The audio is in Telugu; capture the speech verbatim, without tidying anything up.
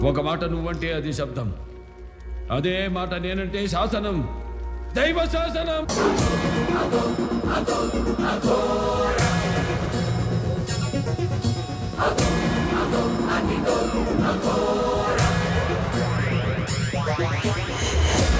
ఒక మాట నువ్వంటే అది శబ్దం, అదే మాట నేనంటే శాసనం, దైవ శాసనం. Agora